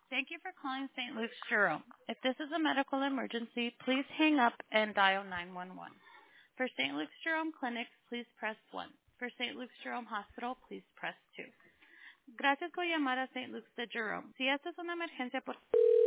Thank you for calling St. Luke's Jerome. If this is a medical emergency, please hang up and dial 911. For St. Luke's Jerome Clinic, please press 1. For St. Luke's Jerome Hospital, please press 2. Gracias por llamar a St. Luke's de Jerome. Si esta es una emergencia, por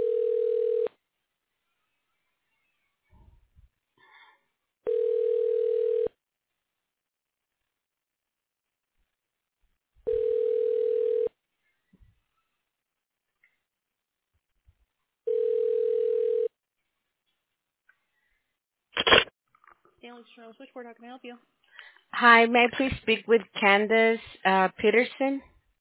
St. Luke's Jerome Switchboard, how can I help you? Hi, may I please speak with Candace Peterson?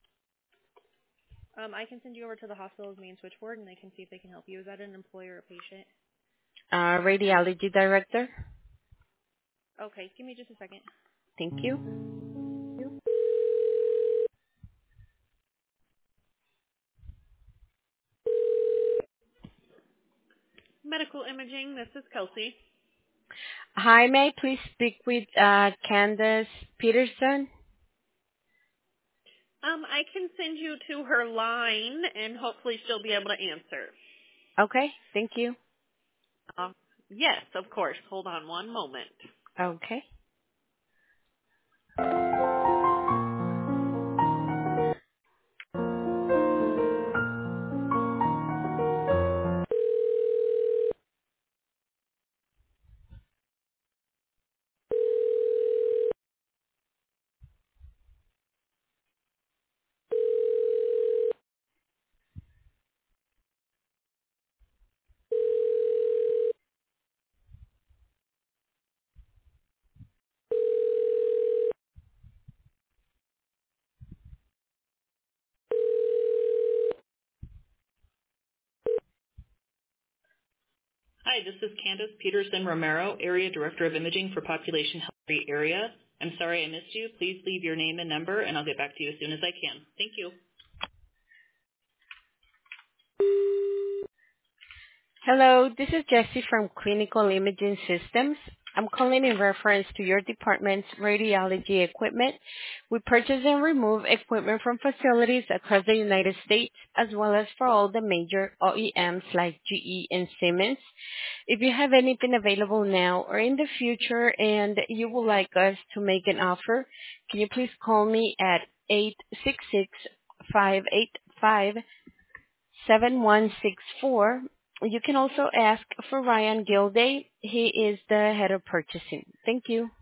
I can send you over to the hospital's main switchboard, and they can see if they can help you. Is that an employer or a patient? Radiology Director. Okay, give me just a second. Thank you. Medical imaging, this is Kelsey. Hi, may I please speak with Candace Peterson? I can send you to her line, and hopefully she'll be able to answer. Okay, thank you. Yes, of course. Hold on one moment. Okay. Hi, this is Candace Peterson Romero, Area Director of Imaging for Population Health Free Area. I'm sorry I missed you. Please leave your name and number, and I'll get back to you as soon as I can. Thank you. Hello, this is Jessie from Clinical Imaging Systems. I'm calling in reference to your department's radiology equipment. We purchase and remove equipment from facilities across the United States, as well as for all the major OEMs like GE and Siemens. If you have anything available now or in the future and you would like us to make an offer, can you please call me at 866-585-7164. You can also ask for Ryan Gilday. He is the head of purchasing. Thank you.